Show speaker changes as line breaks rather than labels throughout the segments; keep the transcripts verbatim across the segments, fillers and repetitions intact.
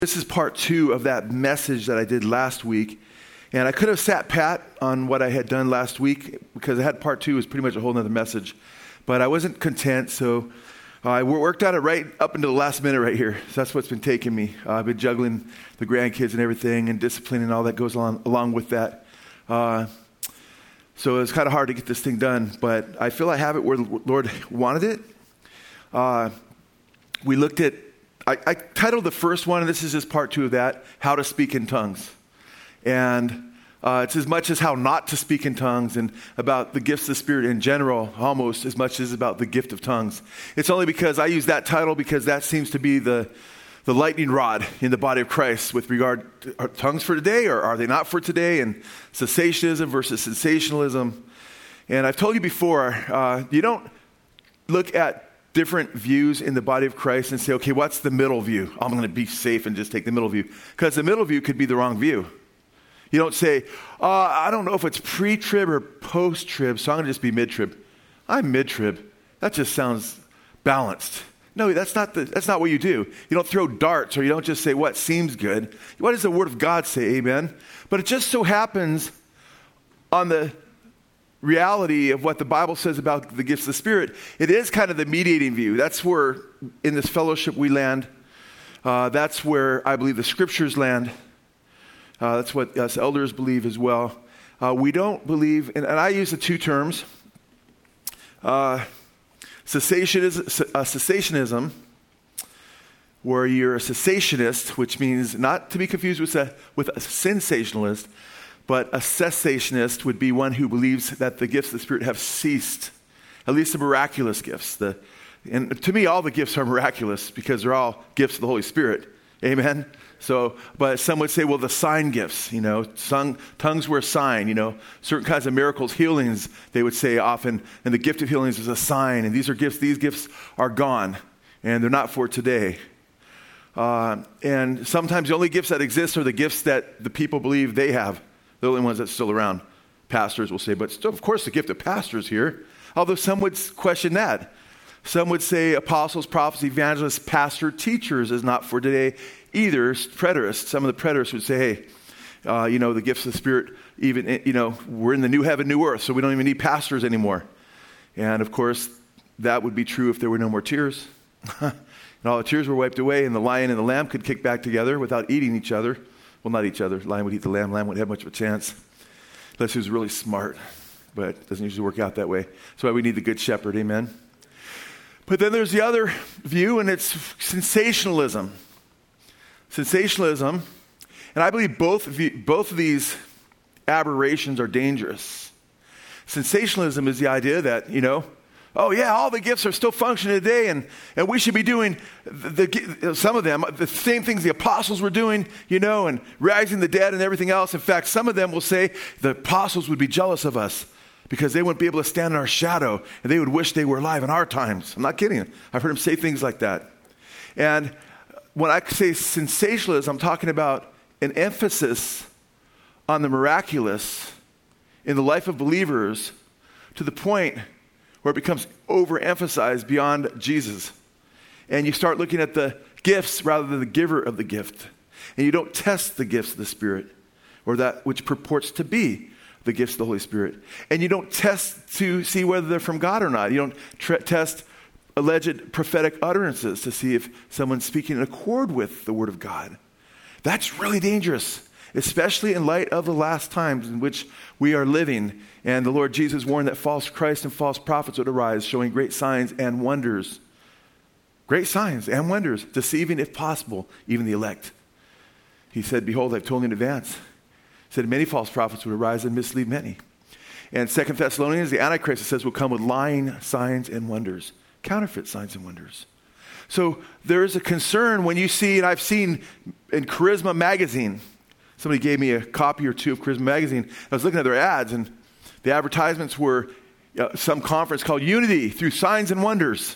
This is part two of that message that I did last week. And I could have sat pat on what I had done last week because I had part two was pretty much a whole nother message. But I wasn't content, so I worked on it right up until the last minute right here. So that's what's been taking me. Uh, I've been juggling the grandkids and everything and discipline and all that goes along, along with that. Uh, so it's kind of hard to get this thing done. But I feel I have it where the Lord wanted it. Uh, we looked at I, I titled the first one, and this is just part two of that, How to Speak in Tongues. And uh, it's as much as how not to speak in tongues and about the gifts of the Spirit in general, almost as much as about the gift of tongues. It's only because I use that title because that seems to be the, the lightning rod in the body of Christ with regard to are tongues for today or are they not for today, and cessationism versus sensationalism. And I've told you before, uh, you don't look at different views in the body of Christ and say, okay, what's the middle view? I'm going to be safe and just take the middle view. Because the middle view could be the wrong view. You don't say, uh, I don't know if it's pre-trib or post-trib, so I'm going to just be mid-trib. I'm mid-trib. That just sounds balanced. No, that's not the, that's not what you do. You don't throw darts, or you don't just say what seems good. What does the Word of God say? Amen? But it just so happens on the reality of what the Bible says about the gifts of the Spirit, it is kind of the mediating view. That's where in this fellowship we land. Uh, that's where I believe the Scriptures land. Uh, that's what us elders believe as well. Uh, we don't believe, and, and I use the two terms, uh, cessationism, uh, cessationism, where you're a cessationist, which means not to be confused with a, with a sensationalist, but a cessationist would be one who believes that the gifts of the Spirit have ceased, at least the miraculous gifts. The, and to me, all the gifts are miraculous because they're all gifts of the Holy Spirit. Amen? So, but some would say, well, the sign gifts, you know, sung, tongues were a sign, you know, certain kinds of miracles, healings, they would say often, and the gift of healings is a sign, and these are gifts, these gifts are gone, and they're not for today. Uh, and sometimes the only gifts that exist are the gifts that the people believe they have. The only ones that's still around. Pastors will say, but still, of course, the gift of pastors here. Although some would question that. Some would say apostles, prophets, evangelists, pastor, teachers is not for today either. Preterists, some of the preterists would say, hey, uh, you know, the gifts of the Spirit, even, you know, we're in the new heaven, new earth, so we don't even need pastors anymore. And of course, that would be true if there were no more tears. And all the tears were wiped away, and the lion and the lamb could kick back together without eating each other. Well, not each other. Lion would eat the lamb. Lamb wouldn't have much of a chance unless he was really smart. But it doesn't usually work out that way. That's why we need the good shepherd. Amen? But then there's the other view, and it's sensationalism. Sensationalism. And I believe both of, you, both of these aberrations are dangerous. Sensationalism is the idea that, you know, oh yeah, all the gifts are still functioning today, and, and we should be doing the, the, some of them, the same things the apostles were doing, you know, and rising the dead and everything else. In fact, some of them will say the apostles would be jealous of us because they wouldn't be able to stand in our shadow, and they would wish they were alive in our times. I'm not kidding. I've heard them say things like that. And when I say sensationalism, I'm talking about an emphasis on the miraculous in the life of believers to the point where it becomes overemphasized beyond Jesus. And you start looking at the gifts rather than the giver of the gift. And you don't test the gifts of the Spirit, or that which purports to be the gifts of the Holy Spirit. And you don't test to see whether they're from God or not. You don't tra- test alleged prophetic utterances to see if someone's speaking in accord with the Word of God. That's really dangerous, especially in light of the last times in which we are living. And the Lord Jesus warned that false Christ and false prophets would arise, showing great signs and wonders. Great signs and wonders, deceiving, if possible, even the elect. He said, behold, I've told you in advance. He said, many false prophets would arise and mislead many. And Second Thessalonians, the Antichrist, it says, will come with lying signs and wonders. Counterfeit signs and wonders. So there is a concern when you see, and I've seen in Charisma magazine, somebody gave me a copy or two of Charisma magazine. I was looking at their ads, and the advertisements were uh, some conference called Unity Through Signs and Wonders.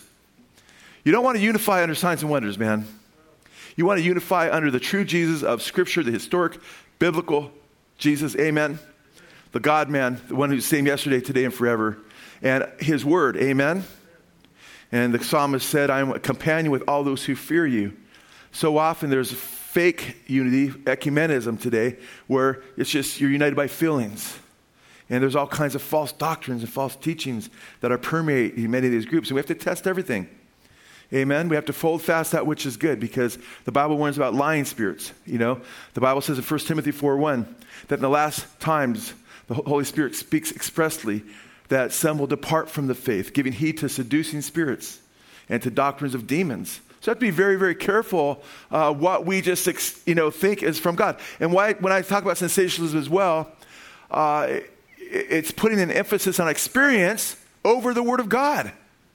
You don't want to unify under signs and wonders, man. You want to unify under the true Jesus of Scripture, the historic, biblical Jesus, amen. The God-man, the one who's the same yesterday, today, and forever. And His Word, amen. And the psalmist said, I am a companion with all those who fear you. So often there's fake unity, ecumenism today, where it's just you're united by feelings. And there's all kinds of false doctrines and false teachings that are permeating many of these groups. And we have to test everything. Amen? We have to fold fast that which is good, because the Bible warns about lying spirits. You know, the Bible says in First Timothy four one that in the last times the Holy Spirit speaks expressly that some will depart from the faith, giving heed to seducing spirits and to doctrines of demons. So we have to be very, very careful uh, what we just you know think is from God. And why, when I talk about sensationalism as well, uh, it, it's putting an emphasis on experience over the Word of God.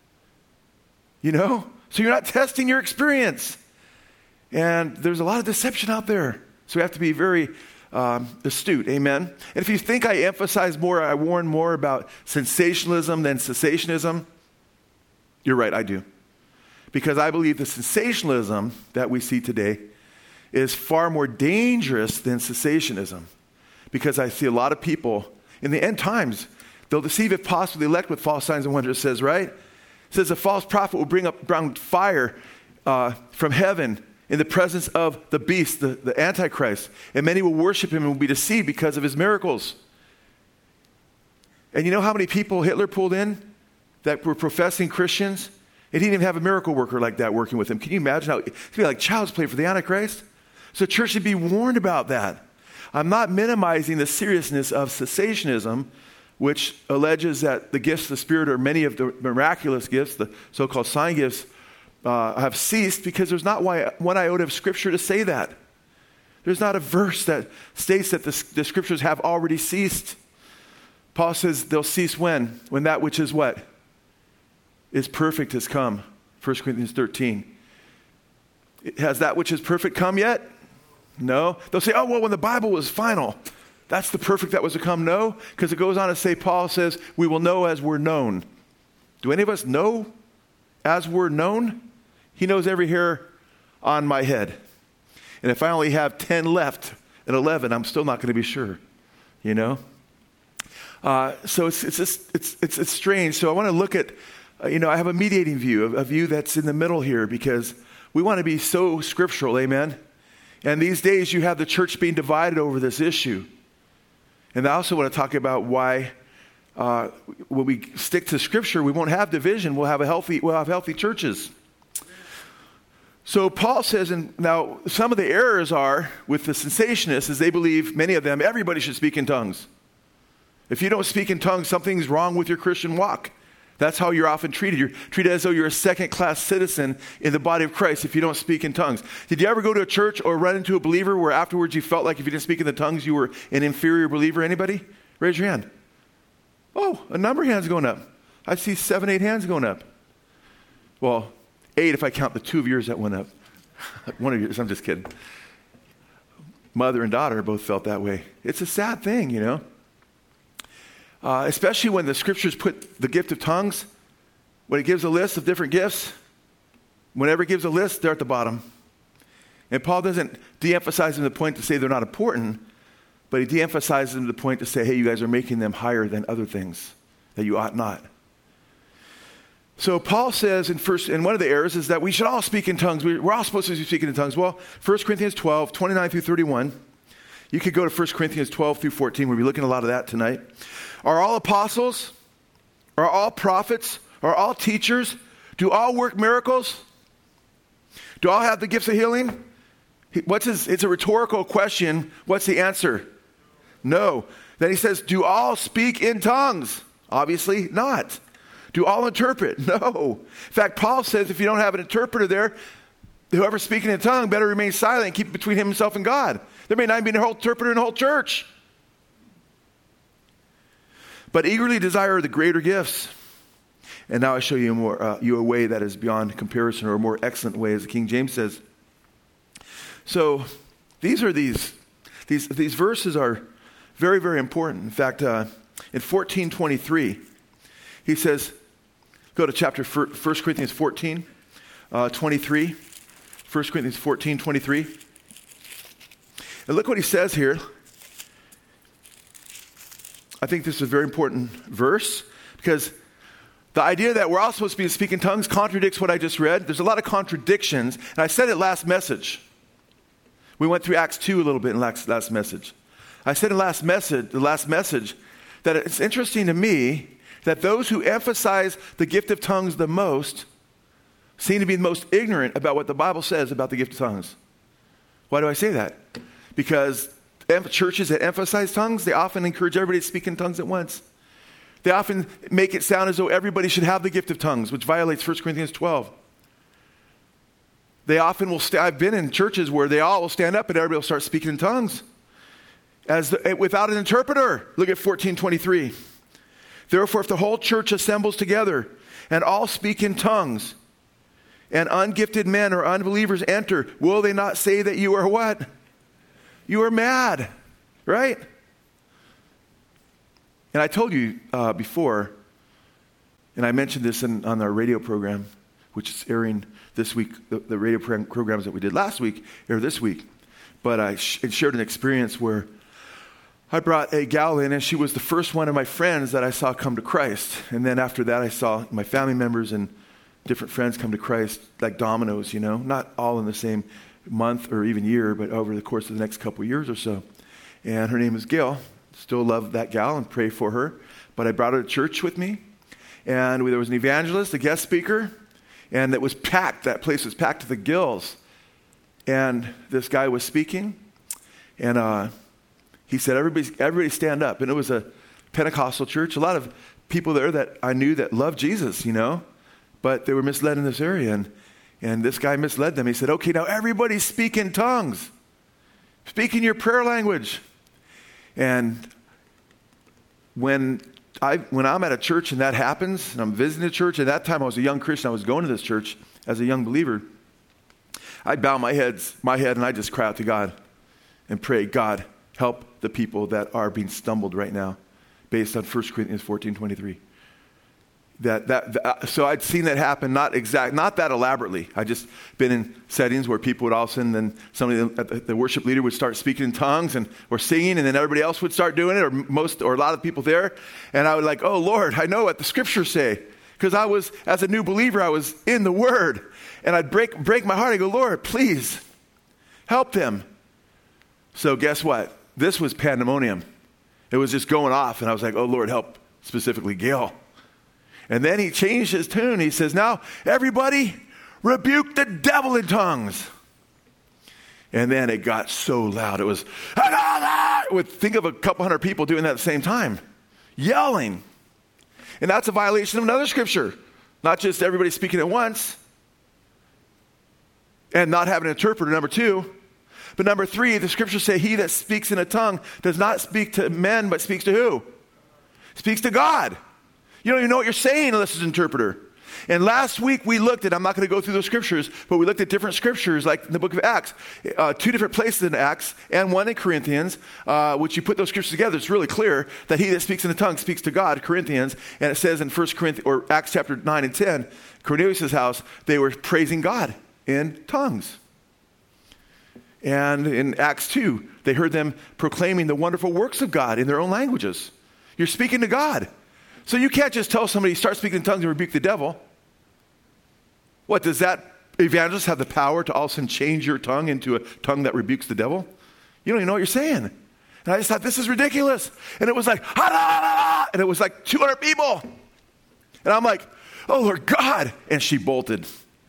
You know? So you're not testing your experience. And there's a lot of deception out there. So we have to be very um, astute. Amen? And if you think I emphasize more, I warn more about sensationalism than cessationism, you're right, I do. Because I believe the sensationalism that we see today is far more dangerous than cessationism. Because I see a lot of people, in the end times, they'll deceive if possible the elect with false signs and wonders, it says, right? It says a false prophet will bring up brown fire uh, from heaven in the presence of the beast, the, the Antichrist. And many will worship him and will be deceived because of his miracles. And you know how many people Hitler pulled in that were professing Christians? And he didn't even have a miracle worker like that working with him. Can you imagine how it'd be like child's play for the Antichrist? So church should be warned about that. I'm not minimizing the seriousness of cessationism, which alleges that the gifts of the Spirit, or many of the miraculous gifts, the so-called sign gifts, uh, have ceased, because there's not one iota of Scripture to say that. There's not a verse that states that the, the Scriptures have already ceased. Paul says they'll cease when? When that which is what? Is perfect has come. First Corinthians thirteen. Has that which is perfect come yet? No. They'll say, oh, well, when the Bible was final, that's the perfect that was to come. No, because it goes on to say, Paul says, we will know as we're known. Do any of us know as we're known? He knows every hair on my head. And if I only have ten left at eleven, I'm still not going to be sure, you know? Uh, so it's it's, just, it's it's it's strange. So I want to look at, uh, you know, I have a mediating view, a, a view that's in the middle here, because we want to be so scriptural, amen? And these days you have the church being divided over this issue. And I also want to talk about why uh, when we stick to Scripture, we won't have division. We'll have a healthy, we'll have healthy churches. So Paul says, and now some of the errors are with the cessationists, is they believe, many of them, everybody should speak in tongues. If you don't speak in tongues, something's wrong with your Christian walk. That's how you're often treated. You're treated as though you're a second-class citizen in the body of Christ if you don't speak in tongues. Did you ever go to a church or run into a believer where afterwards you felt like if you didn't speak in the tongues, you were an inferior believer? Anybody? Raise your hand. Oh, a number of hands going up. I see seven, eight hands going up. Well, eight if I count the two of yours that went up. One of yours, I'm just kidding. Mother and daughter both felt that way. It's a sad thing, you know. Uh, especially when the Scriptures put the gift of tongues, when it gives a list of different gifts, whenever it gives a list, they're at the bottom. And Paul doesn't de-emphasize them to the point to say they're not important, but he de-emphasizes them to the point to say, hey, you guys are making them higher than other things that you ought not. So Paul says in first, and one of the errors is that we should all speak in tongues. We're all supposed to be speaking in tongues. Well, First Corinthians twelve, twenty-nine through thirty-one. You could go to First Corinthians twelve through fourteen. We'll be looking at a lot of that tonight. Are all apostles? Are all prophets? Are all teachers? Do all work miracles? Do all have the gifts of healing? What's his, it's a rhetorical question. What's the answer? No. Then he says, do all speak in tongues? Obviously not. Do all interpret? No. In fact, Paul says if you don't have an interpreter there, whoever's speaking in a tongue better remain silent and keep it between himself and God. There may not even be a whole interpreter in the whole church. But eagerly desire the greater gifts. And now I show you, more, uh, you a way that is beyond comparison, or a more excellent way, as the King James says. So these are these, these, these verses are very, very important. In fact, uh, in fourteen twenty-three, he says, go to chapter First Corinthians fourteen, uh, twenty-three. First Corinthians fourteen, twenty-three. And look what he says here. I think this is a very important verse, because the idea that we're all supposed to be speaking tongues contradicts what I just read. There's a lot of contradictions, and I said it last message. We went through Acts two a little bit in last, last message. I said in last message, the last message that it's interesting to me that those who emphasize the gift of tongues the most seem to be the most ignorant about what the Bible says about the gift of tongues. Why do I say that? Because churches that emphasize tongues, they often encourage everybody to speak in tongues at once. They often make it sound as though everybody should have the gift of tongues, which violates First Corinthians twelve. They often will, st- I've been in churches where they all will stand up and everybody will start speaking in tongues as the, without an interpreter. Look at fourteen twenty-three. Therefore, if the whole church assembles together and all speak in tongues, and ungifted men or unbelievers enter, will they not say that you are what? You are mad, right? And I told you uh, before, and I mentioned this in, on our radio program, which is airing this week. The, the radio pro- programs that we did last week air this week. But I sh- shared an experience where I brought a gal in, and she was the first one of my friends that I saw come to Christ. And then after that, I saw my family members and different friends come to Christ like dominoes, you know, not all in the same month or even year, but over the course of the next couple of years or so. And her name is Gail. Still love that gal and pray for her. But I brought her to church with me, and there was an evangelist, a guest speaker, and it was packed. That place was packed to the gills. And this guy was speaking, and uh, he said, everybody, everybody stand up. And it was a Pentecostal church. A lot of people there that I knew that loved Jesus, you know, but they were misled in this area. And, and this guy misled them. He said, okay, now everybody speak in tongues. Speak in your prayer language. And when, I, when I'm at a church and that happens, and I'm visiting a church, at that time I was a young Christian, I was going to this church as a young believer, I'd bow my, heads, my head and I'd just cry out to God and pray, God, help the people that are being stumbled right now, based on First Corinthians fourteen twenty-three. That, that, that, so I'd seen that happen, not exact, not that elaborately. I just been in settings where people would all of a sudden, then somebody, the, the worship leader would start speaking in tongues and or singing, and then everybody else would start doing it, or most, or a lot of people there. And I would like, oh Lord, I know what the scriptures say, because I was, as a new believer, I was in the Word, and I'd break break my heart. I go, Lord, please help them. So guess what? This was pandemonium. It was just going off, and I was like, oh Lord, help specifically Gail. And then he changed his tune. He says, now, everybody, rebuke the devil in tongues. And then it got so loud. It was, would think of a couple hundred people doing that at the same time, yelling. And that's a violation of another scripture. Not just everybody speaking at once and not having an interpreter, number two. But number three, the scriptures say he that speaks in a tongue does not speak to men, but speaks to who? Speaks to God. You don't even know what you're saying unless it's an interpreter. And last week we looked at, I'm not going to go through those scriptures, but we looked at different scriptures like in the book of Acts, uh, two different places in Acts and one in Corinthians, uh, which you put those scriptures together, it's really clear that he that speaks in the tongue speaks to God, Corinthians, and it says in First Corinthians, or Acts chapter nine and ten, Cornelius' house, they were praising God in tongues. And in Acts two, they heard them proclaiming the wonderful works of God in their own languages. You're speaking to God. So you can't just tell somebody, start speaking in tongues and rebuke the devil. What, does that evangelist have the power to all of a sudden change your tongue into a tongue that rebukes the devil? You don't even know what you're saying. And I just thought, this is ridiculous. And it was like, ah, ah, ah, and it was like two hundred people. And I'm like, oh, Lord God. And she bolted.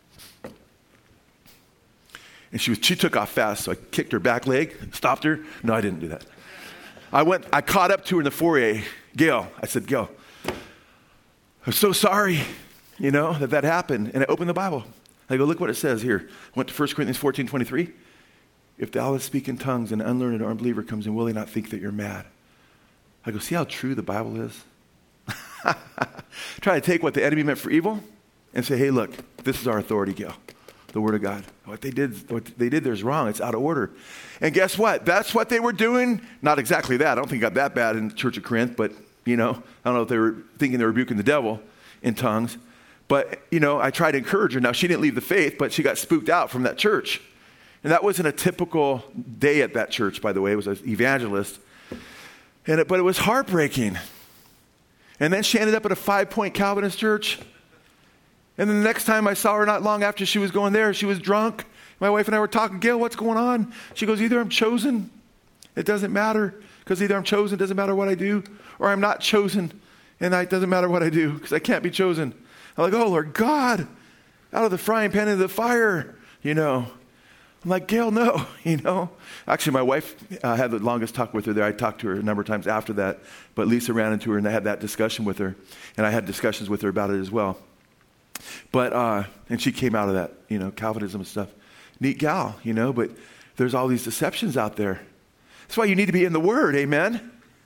And she was, she took off fast, so I kicked her back leg, stopped her. No, I didn't do that. I went, I caught up to her in the foyer. Gail, I said, Gail, I'm so sorry, you know, that that happened. And I opened the Bible. I go, look what it says here. I went to First Corinthians fourteen twenty-three. If thou that speak in tongues and an unlearned or unbeliever comes in, will he not think that you're mad? I go, see how true the Bible is? Try to take what the enemy meant for evil and say, hey, look, this is our authority, Gail. The Word of God. What they did, what they did there is wrong. It's out of order. And guess what? That's what they were doing. Not exactly that. I don't think it got that bad in the Church of Corinth, but, you know, I don't know if they were thinking they were rebuking the devil in tongues. But, you know, I tried to encourage her. Now, she didn't leave the faith, but she got spooked out from that church. And that wasn't a typical day at that church, by the way. It was an evangelist. And it, but it was heartbreaking. And then she ended up at a five-point Calvinist church. And then the next time I saw her, not long after she was going there, she was drunk, My wife and I were talking, Gail, what's going on? She goes, either I'm chosen, it doesn't matter, because either I'm chosen, it doesn't matter what I do, or I'm not chosen, and it doesn't matter what I do, because I can't be chosen. I'm like, oh, Lord God, out of the frying pan into the fire, you know. I'm like, Gail, no, you know. Actually, my wife uh, had the longest talk with her there. I talked to her a number of times after that, but Lisa ran into her, and I had that discussion with her, and I had discussions with her about it as well. But, uh, and she came out of that, you know, Calvinism and stuff. Neat gal, you know, but there's all these deceptions out there. That's why you need to be in the Word, amen?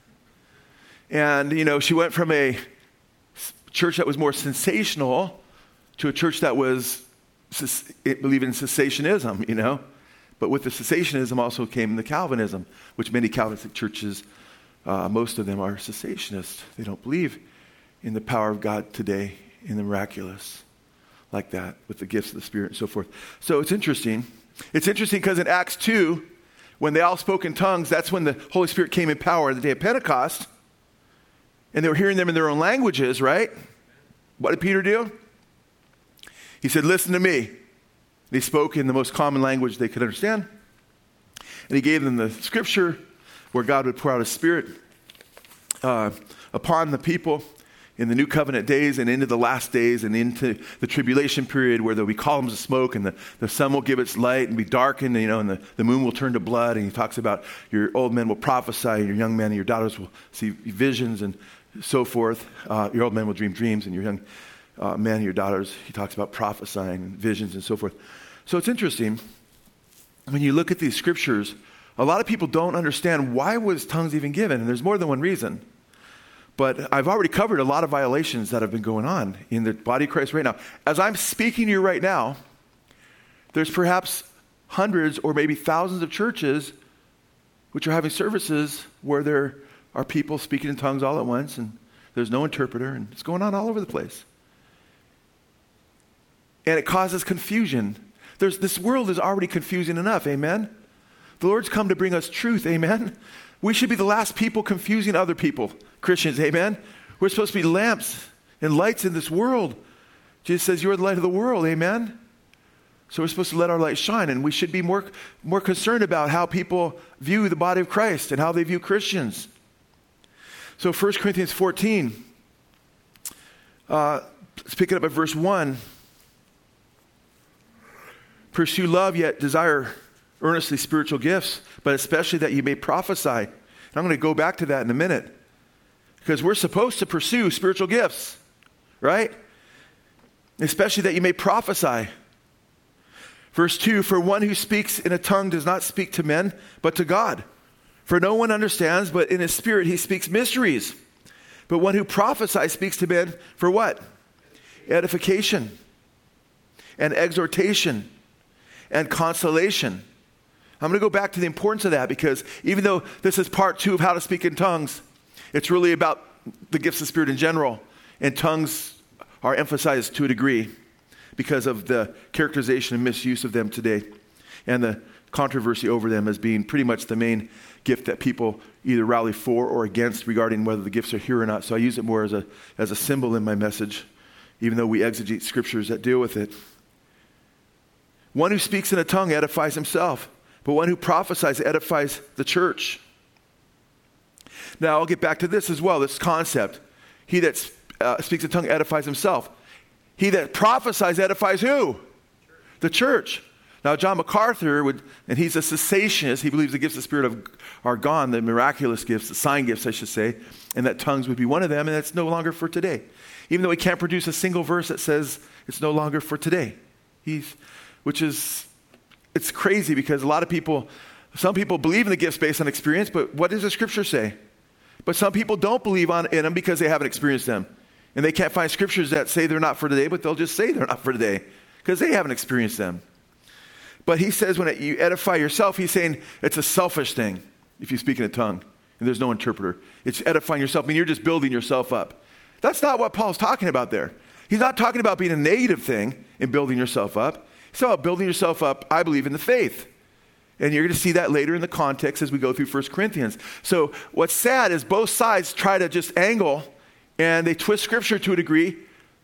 And, you know, she went from a church that was more sensational to a church that was, it believed in cessationism, you know. But with the cessationism also came the Calvinism, which many Calvinistic churches, uh, most of them are cessationists. They don't believe in the power of God today, in the miraculous, like that, with the gifts of the Spirit and so forth. So it's interesting. It's interesting because in Acts two, when they all spoke in tongues, that's when the Holy Spirit came in power on the day of Pentecost. And they were hearing them in their own languages, right? What did Peter do? He said, listen to me. He spoke in the most common language they could understand. And he gave them the scripture where God would pour out his Spirit uh, upon the people in the new covenant days and into the last days and into the tribulation period where there'll be columns of smoke and the, the sun will give its light and be darkened, you know, and the, the moon will turn to blood. And he talks about your old men will prophesy and your young men and your daughters will see visions and so forth. Uh, your old men will dream dreams and your young uh, men and your daughters, he talks about prophesying and visions and so forth. So it's interesting. When you look at these scriptures, a lot of people don't understand why was tongues even given. And there's more than one reason. But I've already covered a lot of violations that have been going on in the body of Christ right now. As I'm speaking to you right now, there's perhaps hundreds or maybe thousands of churches which are having services where there are people speaking in tongues all at once and there's no interpreter and it's going on all over the place. And it causes confusion. There's, this world is already confusing enough, amen? The Lord's come to bring us truth, amen? We should be the last people confusing other people, Christians, amen? We're supposed to be lamps and lights in this world. Jesus says, you're the light of the world, amen? So we're supposed to let our light shine, and we should be more, more concerned about how people view the body of Christ and how they view Christians. So First Corinthians fourteen, uh, let's pick it up at verse one. Pursue love, yet desire earnestly spiritual gifts, but especially that you may prophesy. And I'm going to go back to that in a minute. Because we're supposed to pursue spiritual gifts, right? Especially that you may prophesy. Verse two, for one who speaks in a tongue does not speak to men, but to God. For no one understands, but in his spirit he speaks mysteries. But one who prophesies speaks to men for what? Edification and exhortation and consolation. I'm going to go back to the importance of that because even though this is part two of how to speak in tongues, it's really about the gifts of the Spirit in general. And tongues are emphasized to a degree because of the characterization and misuse of them today and the controversy over them as being pretty much the main gift that people either rally for or against regarding whether the gifts are here or not. So I use it more as a, as a symbol in my message, even though we exegete scriptures that deal with it. One who speaks in a tongue edifies himself, but one who prophesies edifies the church. Now, I'll get back to this as well, this concept. He that uh, speaks in a tongue edifies himself. He that prophesies edifies who? Church. The church. Now, John MacArthur, would, and he's a cessationist. He believes the gifts of the Spirit of, are gone, the miraculous gifts, the sign gifts, I should say, and that tongues would be one of them, and that's no longer for today. Even though he can't produce a single verse that says it's no longer for today. He's, which is, it's crazy because a lot of people, some people believe in the gifts based on experience, but what does the scripture say? But some people don't believe on, in them because they haven't experienced them. And they can't find scriptures that say they're not for today, but they'll just say they're not for today because they haven't experienced them. But he says when it, you edify yourself, he's saying it's a selfish thing if you speak in a tongue and there's no interpreter. It's edifying yourself. I mean, you're just building yourself up. That's not what Paul's talking about there. He's not talking about being a negative thing in building yourself up. He's talking about building yourself up, I believe, in the faith. And you're going to see that later in the context as we go through First Corinthians. So what's sad is both sides try to just angle and they twist scripture to a degree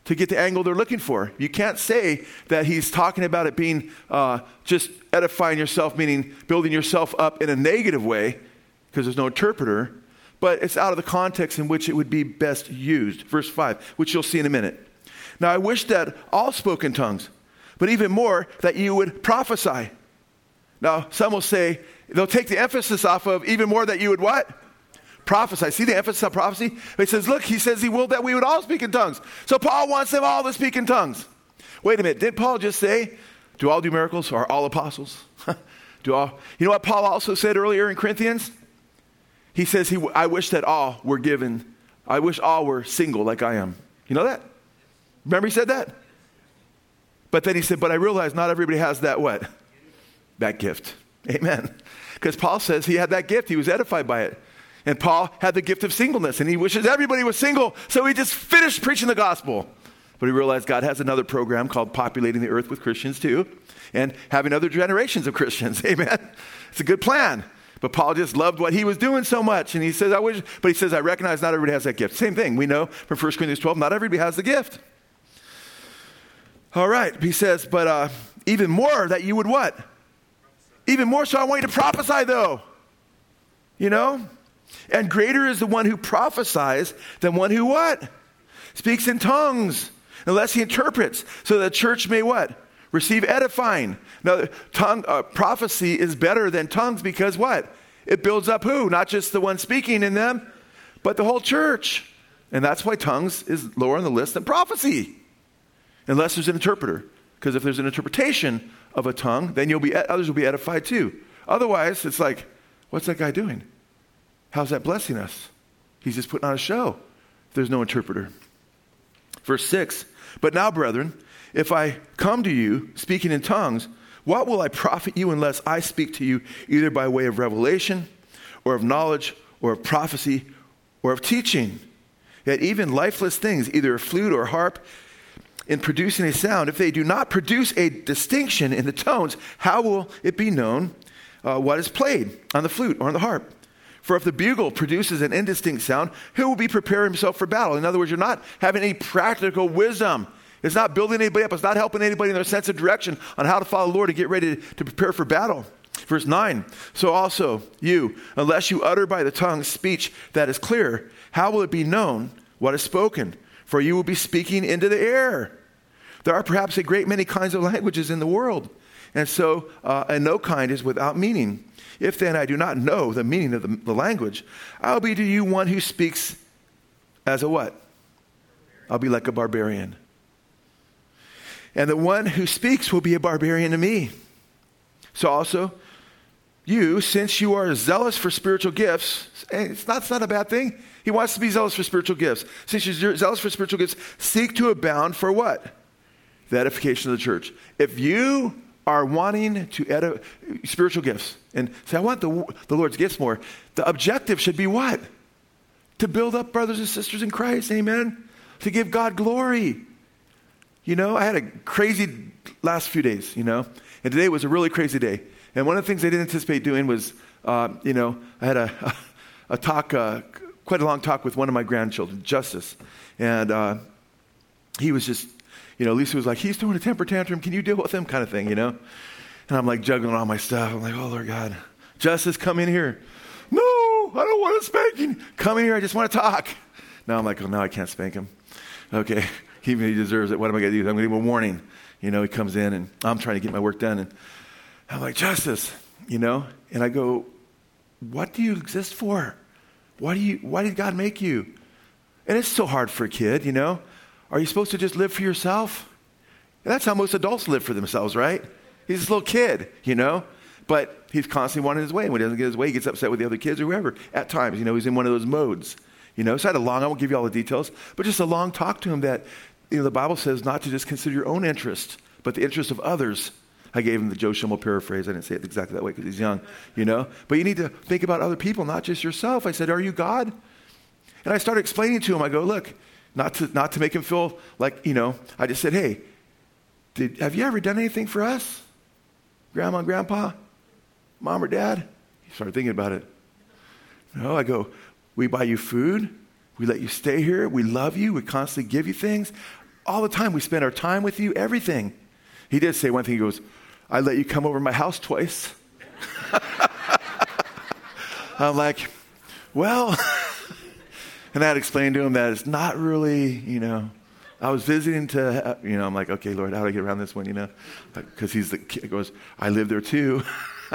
to get the angle they're looking for. You can't say that he's talking about it being uh, just edifying yourself, meaning building yourself up in a negative way, because there's no interpreter, but it's out of the context in which it would be best used. Verse five, which you'll see in a minute. Now I wish that all spoke in tongues, but even more that you would prophesy. Now some will say, they'll take the emphasis off of even more that you would what? Prophesy. See the emphasis on prophecy? He says, look, he says he willed that we would all speak in tongues. So Paul wants them all to speak in tongues. Wait a minute. Did Paul just say, do all do miracles? Or all apostles? do all? You know what Paul also said earlier in Corinthians? He says, he, I wish that all were given. I wish all were single like I am. You know that? Remember he said that? But then he said, but I realize not everybody has that what? That gift. Amen. Because Paul says he had that gift. He was edified by it. And Paul had the gift of singleness, and he wishes everybody was single, so he just finished preaching the gospel. But he realized God has another program called populating the earth with Christians too, and having other generations of Christians. Amen. It's a good plan. But Paul just loved what he was doing so much, and he says, I wish, but he says, I recognize not everybody has that gift. Same thing. We know from First Corinthians twelve, not everybody has the gift. All right. He says, but uh, even more that you would what? Even more so I want you to prophesy though. You know? And greater is the one who prophesies than one who what? Speaks in tongues, unless he interprets, so that the church may what? Receive edifying. Now, tongue uh, prophecy is better than tongues because what? It builds up who? Not just the one speaking in them, but the whole church. And that's why tongues is lower on the list than prophecy, unless there's an interpreter. Because if there's an interpretation of a tongue, then you'll be others will be edified too. Otherwise, it's like, what's that guy doing? How's that blessing us? He's just putting on a show. There's no interpreter. Verse six, but now, brethren, if I come to you speaking in tongues, what will I profit you unless I speak to you either by way of revelation or of knowledge or of prophecy or of teaching? Yet even lifeless things, either a flute or harp, in producing a sound, if they do not produce a distinction in the tones, how will it be known uh, what is played on the flute or on the harp? For if the bugle produces an indistinct sound, who will be preparing himself for battle? In other words, you're not having any practical wisdom. It's not building anybody up. It's not helping anybody in their sense of direction on how to follow the Lord and get ready to, to prepare for battle. Verse nine, so also you, unless you utter by the tongue speech that is clear, how will it be known what is spoken? For you will be speaking into the air. There are perhaps a great many kinds of languages in the world, and so uh, and no kind is without meaning. If then I do not know the meaning of the, the language, I'll be to you one who speaks as a what? I'll be like a barbarian. And the one who speaks will be a barbarian to me. So also, you, since you are zealous for spiritual gifts, it's not, it's not a bad thing. He wants to be zealous for spiritual gifts. Since you're zealous for spiritual gifts, seek to abound for what? The edification of the church. If you are wanting to edify spiritual gifts and say, I want the, the Lord's gifts more, the objective should be what? To build up brothers and sisters in Christ, amen? To give God glory. You know, I had a crazy last few days, you know, and today was a really crazy day. And one of the things I didn't anticipate doing was, uh, you know, I had a, a, a talk, uh, quite a long talk with one of my grandchildren, Justice. And uh, he was just, you know, Lisa was like, he's throwing a temper tantrum. Can you deal with him? Kind of thing, you know. And I'm like juggling all my stuff. I'm like, oh, Lord God. Justice, come in here. No, I don't want a spanking. Come in here. I just want to talk. Now I'm like, oh, no, I can't spank him. Okay. He, he deserves it. What am I going to do? I'm going to give him a warning. You know, he comes in and I'm trying to get my work done. And I'm like, Justice, you know. And I go, what do you exist for? Why do you? Why did God make you? And it's so hard for a kid, you know. Are you supposed to just live for yourself? And that's how most adults live for themselves, right? He's this little kid, you know, but he's constantly wanting his way. And when he doesn't get his way, he gets upset with the other kids or whoever. At times, you know, he's in one of those modes, you know. So I had a long, I won't give you all the details, but just a long talk to him that, you know, the Bible says not to just consider your own interest, but the interest of others. I gave him the Joe Schimmel paraphrase. I didn't say it exactly that way because he's young, you know. But you need to think about other people, not just yourself. I said, are you God? And I started explaining to him. I go, look, not to not to make him feel like, you know, I just said, hey, did, have you ever done anything for us? Grandma and Grandpa? Mom or Dad? He started thinking about it. No, I go, we buy you food. We let you stay here. We love you. We constantly give you things. all the time. We spend our time with you, everything. He did say one thing. He goes, I let you come over to my house twice. I'm like, well, and I had explained to him that it's not really, you know, I was visiting to, you know, I'm like, okay, Lord, how do I get around this one, you know? Because he's the kid, goes, I live there too.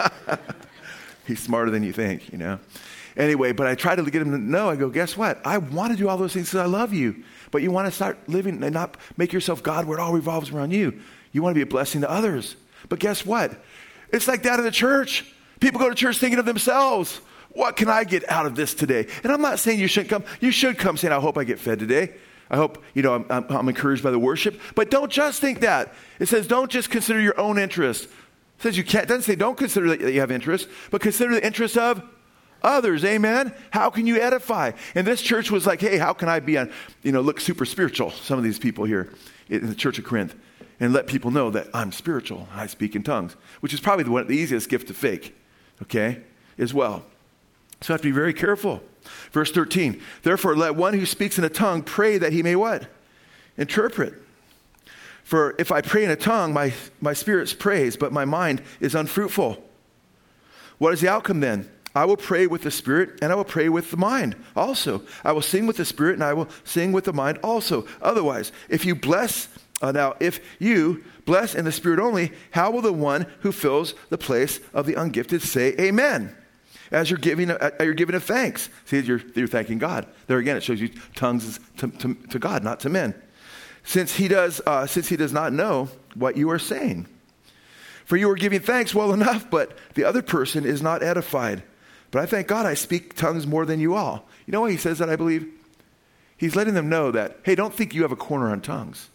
He's smarter than you think, you know? Anyway, but I tried to get him to know, I go, guess what? I want to do all those things because I love you. But you want to start living and not make yourself God where it all revolves around you. You want to be a blessing to others. But guess what? It's like that in the church. People go to church thinking of themselves. What can I get out of this today? And I'm not saying you shouldn't come. You should come saying, I hope I get fed today. I hope, you know, I'm, I'm, I'm encouraged by the worship. But don't just think that. It says don't just consider your own interest. It says you can't. It doesn't say don't consider that you have interest, but consider the interest of others. Amen? How can you edify? And this church was like, hey, how can I be on, you know, look super spiritual, some of these people here in the church of Corinth, and let people know that I'm spiritual. I speak in tongues, which is probably the, one, the easiest gift to fake, okay, as well. So I have to be very careful. Verse thirteen, therefore let one who speaks in a tongue pray that he may what? Interpret. For if I pray in a tongue, my, my spirit prays, but my mind is unfruitful. What is the outcome then? I will pray with the spirit and I will pray with the mind also. I will sing with the spirit and I will sing with the mind also. Otherwise, if you bless, uh, now if you bless in the spirit only, how will the one who fills the place of the ungifted say amen? As you're giving, a, you're giving a thanks. See, you're, you're thanking God. There again, it shows you tongues is to, to, to God, not to men. Since he does, uh, since he does not know what you are saying. For you are giving thanks well enough, but the other person is not edified. But I thank God I speak tongues more than you all. You know why he says that, I believe? He's letting them know that, hey, don't think you have a corner on tongues.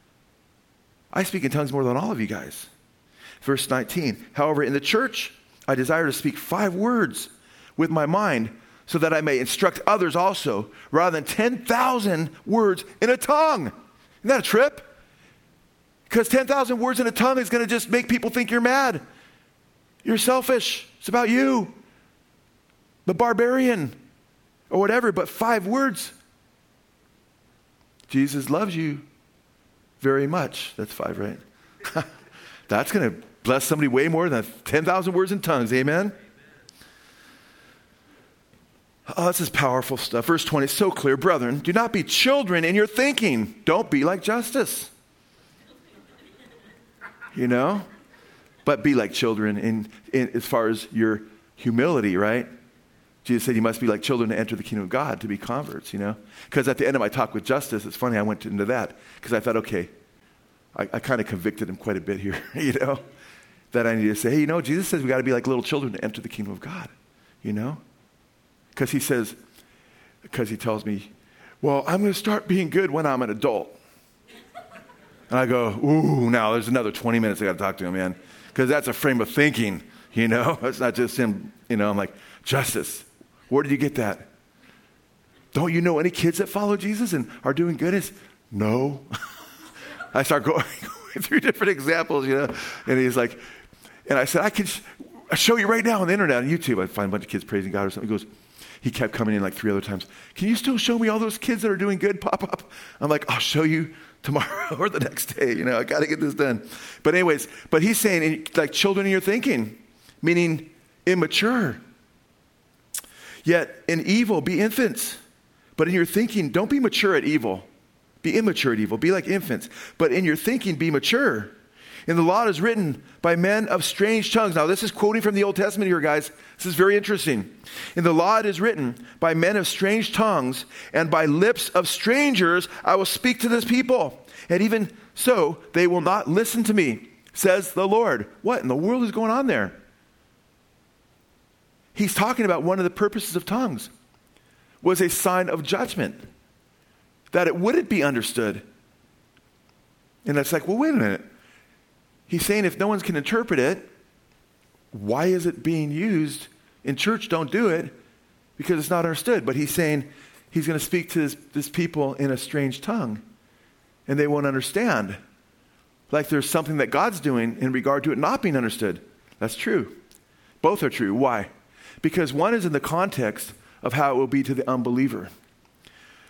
I speak in tongues more than all of you guys. Verse nineteen, however, in the church, I desire to speak five words with my mind so that I may instruct others also, rather than ten thousand words in a tongue. Isn't that a trip? Because ten thousand words in a tongue is going to just make people think you're mad. You're selfish. It's about you. The barbarian or whatever, but five words. Jesus loves you very much. That's five, right? That's going to bless somebody way more than ten thousand words in tongues. Amen? Oh, this is powerful stuff. Verse twenty is so clear. Brethren, do not be children in your thinking. Don't be like Justus. You know? But be like children in, in as far as your humility, right? Jesus said you must be like children to enter the kingdom of God, to be converts, you know? Because at the end of my talk with Justus, it's funny, I went into that because I thought, okay, I, I kind of convicted him quite a bit here, you know? That I need to say, hey, you know, Jesus says we got to be like little children to enter the kingdom of God, you know? Because he says, because he tells me, well, I'm going to start being good when I'm an adult. And I go, ooh, now there's another twenty minutes I got to talk to him, man. Because that's a frame of thinking, you know? It's not just him, you know, I'm like, Justus, where did you get that? Don't you know any kids that follow Jesus and are doing good? It's, no. I start going, going through different examples, you know? And he's like, and I said, I can sh- show you right now on the internet, on YouTube. I find a bunch of kids praising God or something. He goes, he kept coming in like three other times. Can you still show me all those kids that are doing good pop up? I'm like, I'll show you tomorrow or the next day. You know, I got to get this done. But anyways, but he's saying like children in your thinking, meaning immature. Yet in evil, be infants. But in your thinking, don't be mature at evil. Be immature at evil. Be like infants. But in your thinking, be mature. And the law is written by men of strange tongues. Now, this is quoting from the Old Testament here, guys. This is very interesting. In the law it is written, by men of strange tongues and by lips of strangers I will speak to this people. And even so, they will not listen to me, says the Lord. What in the world is going on there? He's talking about one of the purposes of tongues was a sign of judgment, that it wouldn't be understood. And it's like, well, wait a minute. He's saying if no one can interpret it, why is it being used in church? Don't do it because it's not understood. But he's saying he's going to speak to this, this people in a strange tongue and they won't understand. Like there's something that God's doing in regard to it not being understood. That's true. Both are true. Why? Because one is in the context of how it will be to the unbeliever.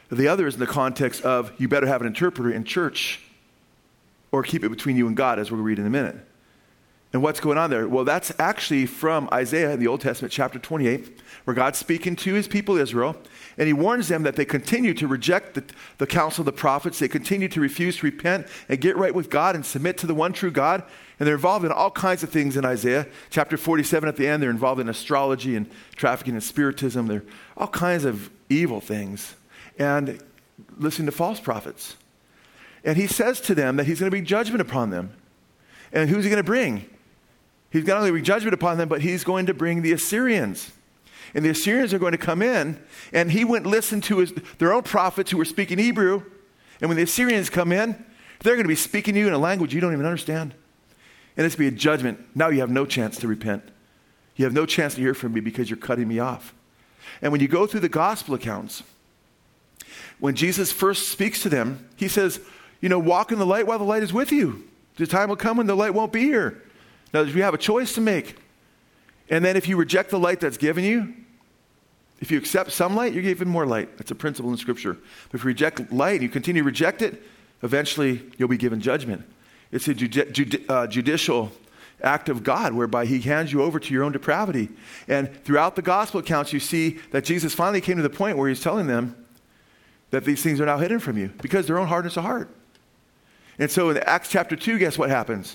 The other is in the context of you better have an interpreter in church or keep it between you and God, as we'll read in a minute. And what's going on there? Well, that's actually from Isaiah in the Old Testament, chapter twenty-eight, where God's speaking to his people Israel, and he warns them that they continue to reject the, the counsel of the prophets. They continue to refuse to repent and get right with God and submit to the one true God. And they're involved in all kinds of things in Isaiah. Chapter forty-seven at the end, they're involved in astrology and trafficking and spiritism. They're all kinds of evil things. And listening to false prophets. And he says to them that he's going to bring judgment upon them. And who's he going to bring? He's not only bring judgment upon them, but he's going to bring the Assyrians. And the Assyrians are going to come in, and he wouldn't listen to his, their own prophets who were speaking Hebrew. And when the Assyrians come in, they're going to be speaking to you in a language you don't even understand. And it's going to be a judgment. Now you have no chance to repent. You have no chance to hear from me because you're cutting me off. And when you go through the gospel accounts, when Jesus first speaks to them, he says, you know, walk in the light while the light is with you. The time will come when the light won't be here. Now, you have a choice to make. And then if you reject the light that's given you, if you accept some light, you're given more light. That's a principle in Scripture. But if you reject light and you continue to reject it, eventually you'll be given judgment. It's a judi- judi- uh, judicial act of God whereby he hands you over to your own depravity. And throughout the gospel accounts, you see that Jesus finally came to the point where he's telling them that these things are now hidden from you because their own hardness of heart. And so in Acts chapter two, guess what happens?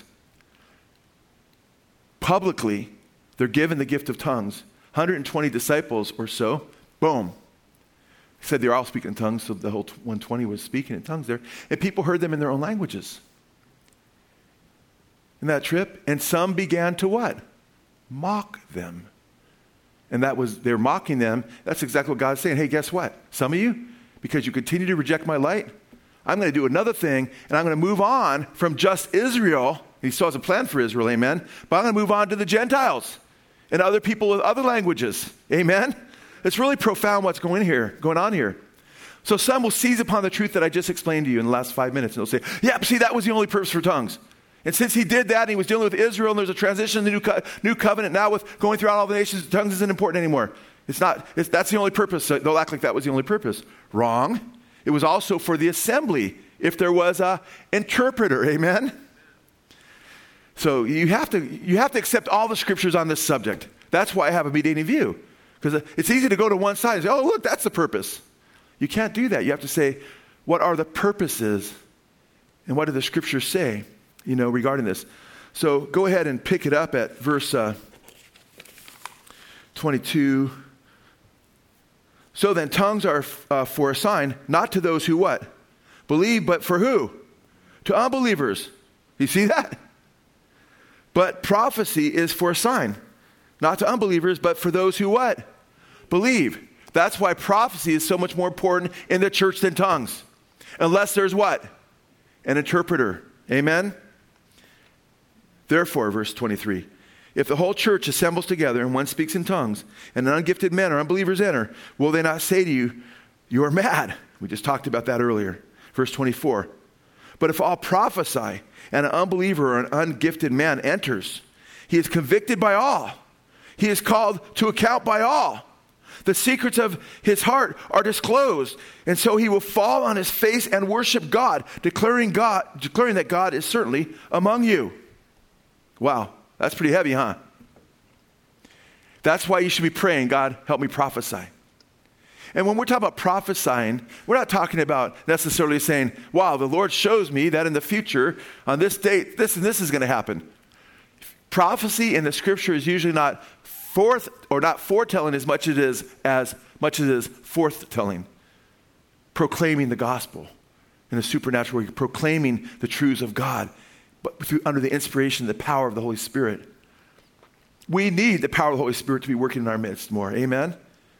Publicly, they're given the gift of tongues. one hundred twenty disciples or so, boom. He said they're all speaking in tongues, so the whole one hundred twenty was speaking in tongues there. And people heard them in their own languages. In that trip, and some began to what? Mock them. And that was, they're mocking them. That's exactly what God's saying. Hey, guess what? Some of you, because you continue to reject my light, I'm going to do another thing, and I'm going to move on from just Israel. He still has a plan for Israel, amen? But I'm going to move on to the Gentiles and other people with other languages, amen? It's really profound what's going here, going on here. So some will seize upon the truth that I just explained to you in the last five minutes, and they'll say, yeah, but see, that was the only purpose for tongues. And since he did that, and he was dealing with Israel, and there's a transition in the new, co- new covenant now with going throughout all the nations, tongues isn't important anymore. It's not, it's, that's the only purpose. So they'll act like that was the only purpose. Wrong. It was also for the assembly, if there was an interpreter, amen? So you have to you have to accept all the scriptures on this subject. That's why I have a mediating view. Because it's easy to go to one side and say, oh, look, that's the purpose. You can't do that. You have to say, what are the purposes and what do the scriptures say, you know, regarding this? So go ahead and pick it up at verse uh, twenty-two. So then tongues are uh, for a sign, not to those who what? Believe, but for who? To unbelievers. You see that? But prophecy is for a sign, not to unbelievers, but for those who what? Believe. That's why prophecy is so much more important in the church than tongues. Unless there's what? An interpreter. Amen? Therefore, verse twenty-three, if the whole church assembles together and one speaks in tongues and ungifted men or unbelievers enter, will they not say to you, you are mad? We just talked about that earlier. Verse twenty-four, but if all prophesy and an unbeliever or an ungifted man enters, he is convicted by all. He is called to account by all. The secrets of his heart are disclosed, and so he will fall on his face and worship God, declaring God, declaring that God is certainly among you. Wow, that's pretty heavy, huh? That's why you should be praying, God, help me prophesy. And when we're talking about prophesying, we're not talking about necessarily saying, wow, the Lord shows me that in the future, on this date, this and this is going to happen. Prophecy in the scripture is usually not forth or not foretelling as much as it is as much as it is forthtelling, proclaiming the gospel in a supernatural way, proclaiming the truths of God, but through under the inspiration, the power of the Holy Spirit. We need the power of the Holy Spirit to be working in our midst more. Amen.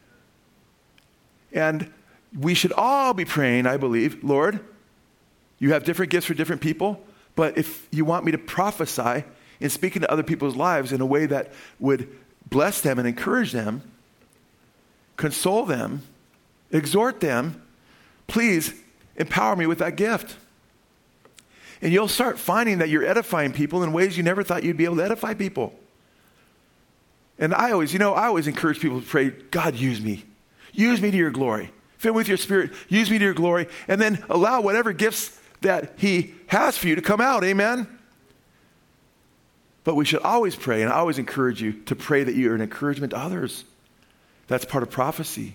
And we should all be praying, I believe, Lord, you have different gifts for different people, but if you want me to prophesy and speak into other people's lives in a way that would bless them and encourage them, console them, exhort them, please empower me with that gift. And you'll start finding that you're edifying people in ways you never thought you'd be able to edify people. And I always, you know, I always encourage people to pray, God, use me. Use me to your glory. Fill me with your Spirit. Use me to your glory. And then allow whatever gifts that he has for you to come out. Amen? But we should always pray, and I always encourage you to pray that you are an encouragement to others. That's part of prophecy.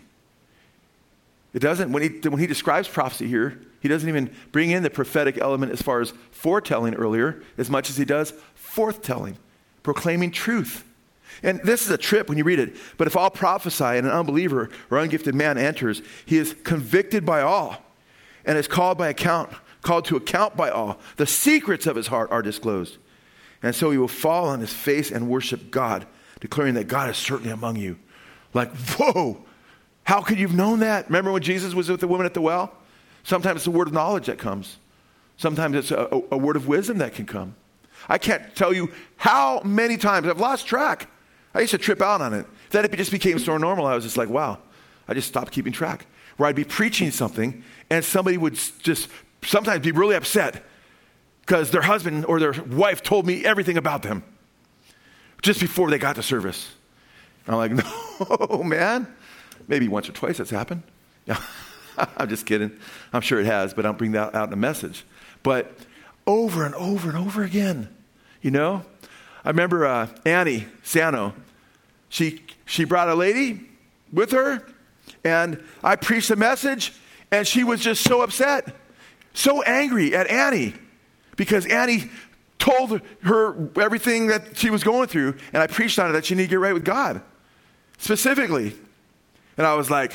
It doesn't, when he, when he describes prophecy here, he doesn't even bring in the prophetic element as far as foretelling earlier, as much as he does forthtelling, proclaiming truth. And this is a trip when you read it. But if all prophesy and an unbeliever or ungifted man enters, he is convicted by all and is called by account, called to account by all. The secrets of his heart are disclosed. And so he will fall on his face and worship God, declaring that God is certainly among you. Like, whoa, how could you have known that? Remember when Jesus was with the woman at the well? Sometimes it's a word of knowledge that comes. Sometimes it's a, a, a word of wisdom that can come. I can't tell you how many times I've lost track. I used to trip out on it. Then it just became so normal. I was just like, wow, I just stopped keeping track. Where I'd be preaching something and somebody would just sometimes be really upset because their husband or their wife told me everything about them just before they got to service. I'm like, no, man. Maybe once or twice that's happened. Yeah. I'm just kidding. I'm sure it has, but I don't bring that out in a message. But over and over and over again, you know? I remember uh, Annie Sano. She, she brought a lady with her, and I preached a message, and she was just so upset, so angry at Annie, because Annie told her everything that she was going through, and I preached on it that she needed to get right with God, specifically. And I was like,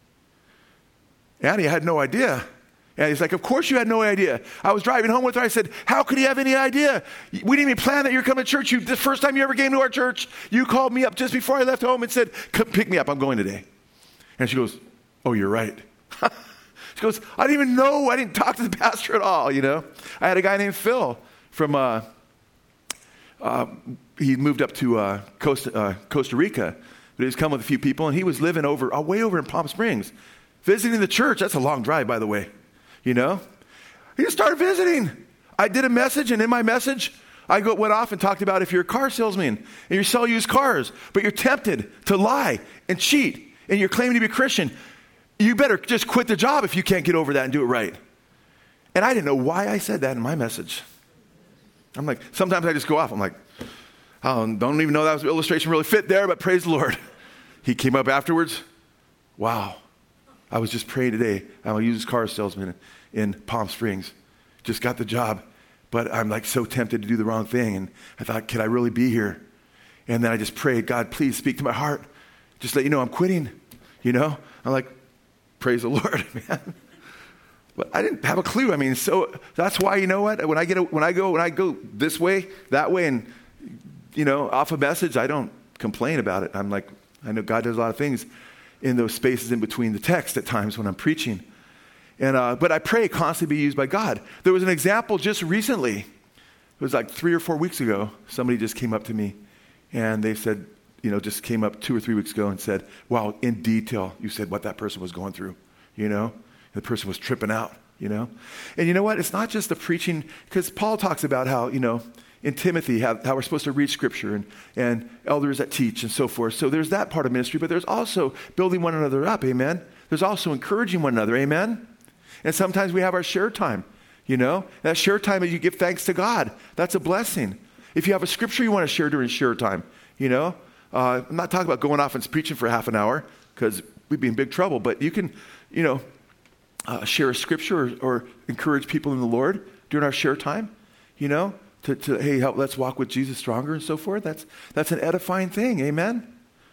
Annie, I had no idea. And he's like, of course you had no idea. I was driving home with her. I said, how could he have any idea? We didn't even plan that you're coming to church. You, the first time you ever came to our church, you called me up just before I left home and said, come pick me up. I'm going today. And she goes, oh, you're right. She goes, I didn't even know. I didn't talk to the pastor at all, you know. I had a guy named Phil from, uh, uh, he moved up to uh, Costa, uh, Costa Rica. But he was coming with a few people, and he was living over, uh, way over in Palm Springs, visiting the church. That's a long drive, by the way. You know, he just started visiting. I did a message, and in my message, I go, went off and talked about if you're a car salesman and you sell used cars, but you're tempted to lie and cheat, and you're claiming to be a Christian, you better just quit the job if you can't get over that and do it right. And I didn't know why I said that in my message. I'm like, sometimes I just go off. I'm like, oh, don't even know that was, illustration really fit there, but praise the Lord. He came up afterwards. Wow. I was just praying today. I'm a used car salesman in Palm Springs. Just got the job, but I'm like so tempted to do the wrong thing. And I thought, can I really be here? And then I just prayed, God, please speak to my heart. Just let you know I'm quitting. You know, I'm like, praise the Lord, man. But I didn't have a clue. I mean, so that's why, you know what? When I get, a, when I go, when I go this way, that way, and you know, off a message, I don't complain about it. I'm like, I know God does a lot of things in those spaces in between the text at times when I'm preaching. And uh, but I pray constantly be used by God. There was an example just recently. It was like three or four weeks ago. Somebody just came up to me and they said, you know, just came up two or three weeks ago and said, wow, in detail, you said what that person was going through, you know? The person was tripping out, you know? And you know what? It's not just the preaching, because Paul talks about how, you know, in Timothy, how, how we're supposed to read Scripture and, and elders that teach and so forth. So there's that part of ministry, but there's also building one another up, amen? There's also encouraging one another, amen? And sometimes we have our share time, you know? That share time is you give thanks to God. That's a blessing. If you have a Scripture you want to share during share time, you know? Uh, I'm not talking about going off and preaching for half an hour, because we'd be in big trouble, but you can, you know, uh, share a Scripture or, or encourage people in the Lord during our share time, you know? To, to hey, help, let's walk with Jesus stronger and so forth. That's that's an edifying thing, amen?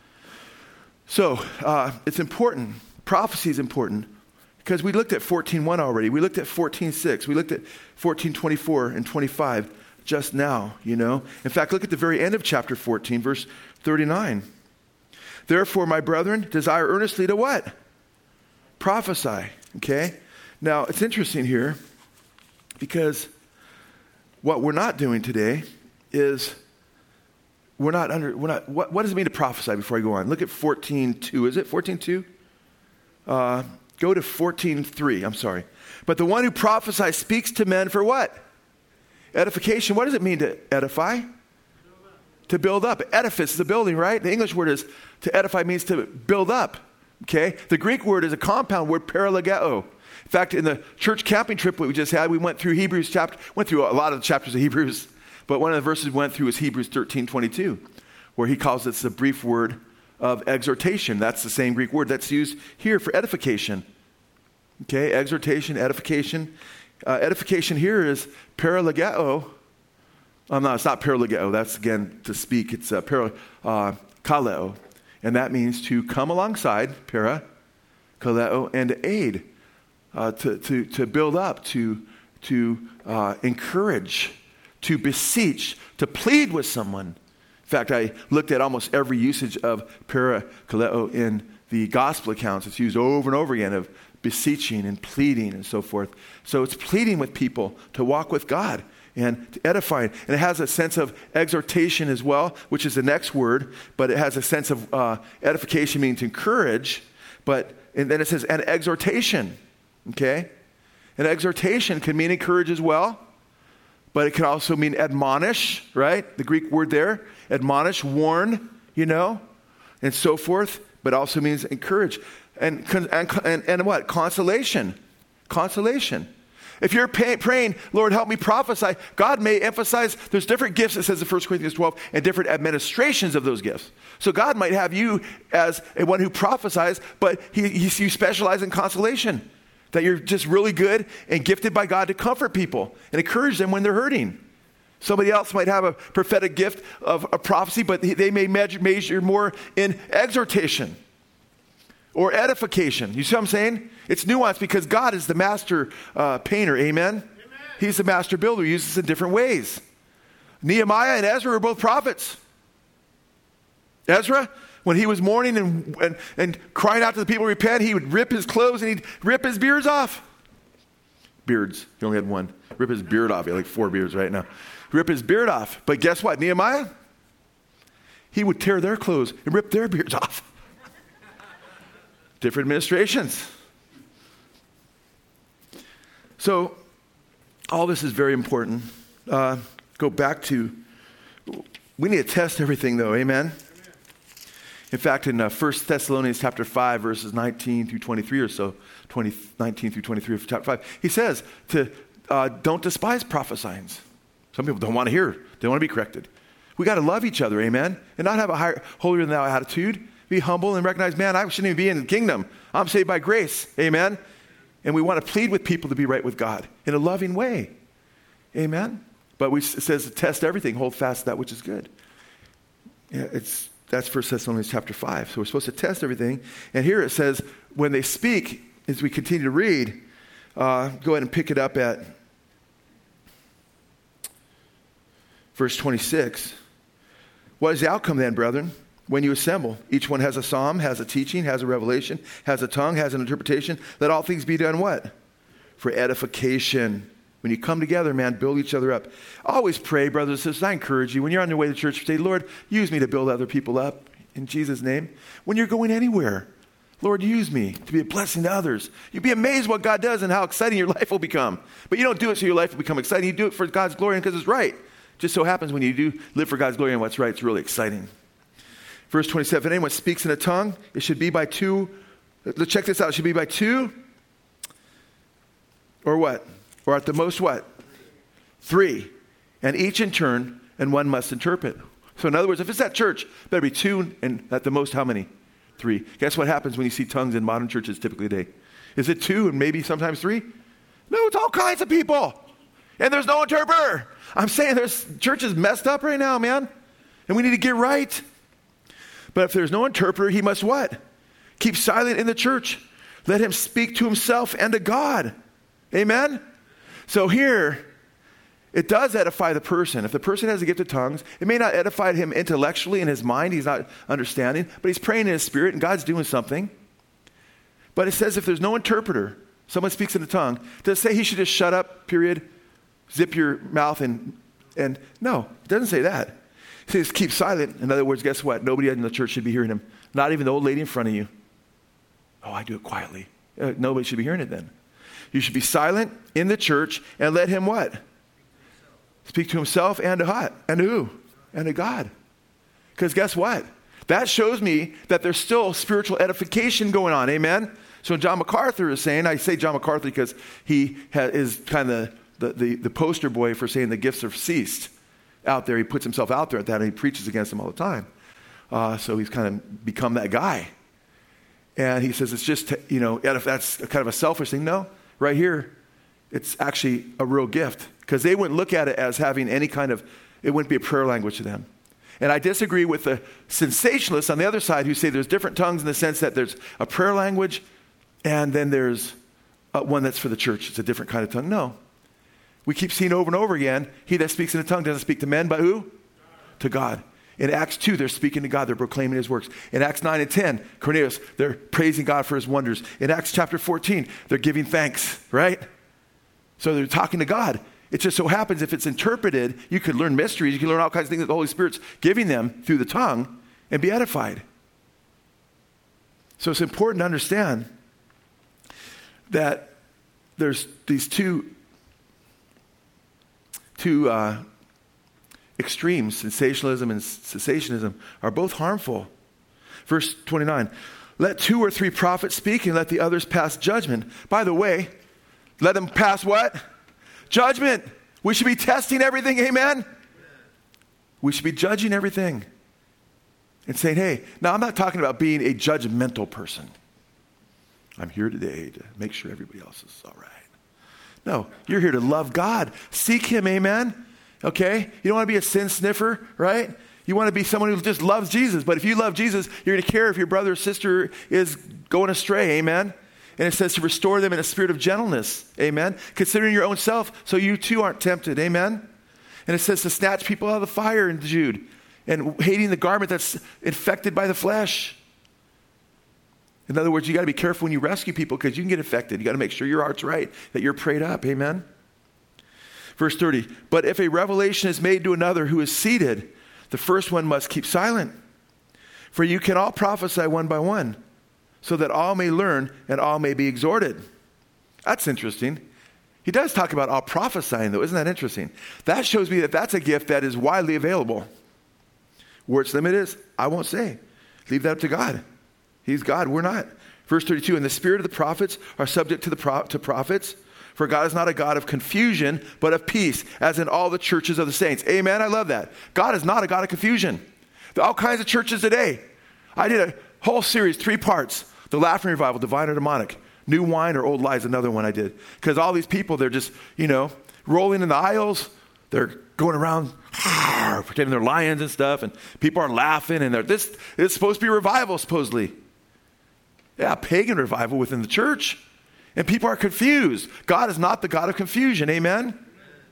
So uh, it's important. Prophecy is important because we looked at fourteen one already. We looked at fourteen six. We looked at fourteen twenty-four and twenty-five just now, you know. In fact, look at the very end of chapter fourteen, verse thirty-nine. Therefore, my brethren, desire earnestly to what? Prophesy, okay? Now, it's interesting here because what we're not doing today is we're not under, we're not, what, what does it mean to prophesy before I go on? Look at fourteen two. Is it fourteen two? Uh, go to fourteen three. I'm sorry. But the one who prophesies speaks to men for what? Edification. What does it mean to edify? Build to build up. Edifice is a building, right? The English word is to edify means to build up, Okay? The Greek word is a compound word, parallegeo. In fact, in the church camping trip that we just had, we went through Hebrews chapter, went through a lot of the chapters of Hebrews, but one of the verses we went through is Hebrews thirteen twenty-two, where he calls it the brief word of exhortation. That's the same Greek word that's used here for edification. Okay, exhortation, edification. Uh, edification here is parallegeo. Oh, no, it's not parallegeo. That's, again, to speak. It's uh, para, uh, kaleo. And that means to come alongside, para, kaleo, and to aid, uh, to, to, to build up, to, to uh, encourage, to beseech, to plead with someone. In fact, I looked at almost every usage of para, kaleo in the gospel accounts. It's used over and over again of beseeching and pleading and so forth. So it's pleading with people to walk with God and to edify. And it has a sense of exhortation as well, which is the next word, but it has a sense of uh, edification, meaning to encourage. But and then it says an exhortation, okay? An exhortation can mean encourage as well, but it can also mean admonish, right? The Greek word there, admonish, warn, you know, and so forth, but also means encourage. And, and, and, and what? Consolation. Consolation. If you're pay, praying, Lord, help me prophesy, God may emphasize, there's different gifts, it says in First Corinthians twelve, and different administrations of those gifts. So God might have you as a one who prophesies, but he, he, you specialize in consolation, that you're just really good and gifted by God to comfort people and encourage them when they're hurting. Somebody else might have a prophetic gift of a prophecy, but they may measure, measure more in exhortation or edification. You see what I'm saying? It's nuanced because God is the master uh, painter. Amen? Amen? He's the master builder. He uses it in different ways. Nehemiah and Ezra were both prophets. Ezra, when he was mourning and, and, and crying out to the people to repent, he would rip his clothes and he'd rip his beards off. Beards. He only had one. Rip his beard off. He had like four beards right now. Rip his beard off. But guess what? Nehemiah, he would tear their clothes and rip their beards off. Different administrations. So, all this is very important. Uh, go back to, we need to test everything though, amen? Amen. In fact, in uh, First Thessalonians chapter five, verses nineteen through twenty-three or so, twenty, nineteen through twenty-three of chapter five, he says to uh, don't despise prophesying. Some people don't want to hear, they want to be corrected. We got to love each other, amen? And not have a higher, holier than thou attitude. Be humble and recognize, man, I shouldn't even be in the kingdom. I'm saved by grace. Amen? And we want to plead with people to be right with God in a loving way. Amen? But we, it says to test everything, hold fast that which is good. Yeah, it's that's First Thessalonians chapter five. So we're supposed to test everything. And here it says, when they speak, as we continue to read, uh, go ahead and pick it up at verse twenty-six. What is the outcome then, brethren? When you assemble, each one has a psalm, has a teaching, has a revelation, has a tongue, has an interpretation. Let all things be done what? For edification. When you come together, man, build each other up. Always pray, brothers and sisters. I encourage you, when you're on your way to church, say, Lord, use me to build other people up in Jesus' name. When you're going anywhere, Lord, use me to be a blessing to others. You'd be amazed what God does and how exciting your life will become. But you don't do it so your life will become exciting. You do it for God's glory and because it's right. Just so happens when you do live for God's glory and what's right, it's really exciting. Verse twenty-seven, if anyone speaks in a tongue, it should be by two. Let's check this out. It should be by two or what? Or at the most what? Three. And each in turn, and one must interpret. So in other words, if it's at church, better be two and at the most how many? Three. Guess what happens when you see tongues in modern churches typically today? Is it two and maybe sometimes three? No, it's all kinds of people. And there's no interpreter. I'm saying there's churches messed up right now, man. And we need to get right. But if there's no interpreter, he must what? Keep silent in the church. Let him speak to himself and to God. Amen? So here, it does edify the person. If the person has a gift of tongues, it may not edify him intellectually in his mind. He's not understanding. But he's praying in his spirit and God's doing something. But it says if there's no interpreter, someone speaks in a tongue, does it say he should just shut up, period? Zip your mouth and, and no, it doesn't say that. It says keep silent. In other words, guess what? Nobody in the church should be hearing him. Not even the old lady in front of you. Oh, I do it quietly. Uh, nobody should be hearing it then. You should be silent in the church and let him what? Speak to himself and to what? And to who? And to God. Because guess what? That shows me that there's still spiritual edification going on. Amen? So John MacArthur is saying, I say John MacArthur because he ha- is kind of the, the, the poster boy for saying the gifts have ceased out there. He puts himself out there at that, and he preaches against them all the time. Uh, so he's kind of become that guy. And he says it's just, you know, if that's kind of a selfish thing. No, right here, it's actually a real gift. Because they wouldn't look at it as having any kind of, it wouldn't be a prayer language to them. And I disagree with the sensationalists on the other side who say there's different tongues in the sense that there's a prayer language and then there's uh, one that's for the church. It's a different kind of tongue. No. We keep seeing over and over again, he that speaks in a tongue doesn't speak to men, but who? To God. In Acts two, they're speaking to God. They're proclaiming his works. In Acts nine and ten, Cornelius, they're praising God for his wonders. In Acts chapter fourteen, they're giving thanks, right? So they're talking to God. It just so happens if it's interpreted, you could learn mysteries. You can learn all kinds of things that the Holy Spirit's giving them through the tongue and be edified. So it's important to understand that there's these two, two uh, extremes, sensationalism and cessationism, are both harmful. Verse twenty-nine, let two or three prophets speak and let the others pass judgment. By the way, let them pass what? Judgment. We should be testing everything, amen? We should be judging everything and saying, hey, now I'm not talking about being a judgmental person. I'm here today to make sure everybody else is all right. No, you're here to love God. Seek him, amen? Okay? You don't want to be a sin sniffer, right? You want to be someone who just loves Jesus. But if you love Jesus, you're going to care if your brother or sister is going astray, amen? And it says to restore them in a spirit of gentleness, amen? Considering your own self so you too aren't tempted, amen? And it says to snatch people out of the fire in Jude and hating the garment that's infected by the flesh. In other words, you got to be careful when you rescue people because you can get infected. You got to make sure your heart's right, that you're prayed up, amen? Verse thirty, but if a revelation is made to another who is seated, the first one must keep silent. For you can all prophesy one by one, so that all may learn and all may be exhorted. That's interesting. He does talk about all prophesying, though. Isn't that interesting? That shows me that that's a gift that is widely available. Where its limit is, I won't say. Leave that up to God. He's God. We're not. Verse thirty-two, and the spirit of the prophets are subject to the pro- to prophets. For God is not a God of confusion, but of peace, as in all the churches of the saints. Amen. I love that. God is not a God of confusion. There are all kinds of churches today. I did a whole series, three parts. The Laughing Revival, Divine or Demonic. New Wine or Old Lies, another one I did. Because all these people, they're just, you know, rolling in the aisles. They're going around pretending they're lions and stuff. And people are laughing. And they're this. It's supposed to be a revival, supposedly. Yeah, pagan revival within the church. And people are confused. God is not the God of confusion. Amen? Amen.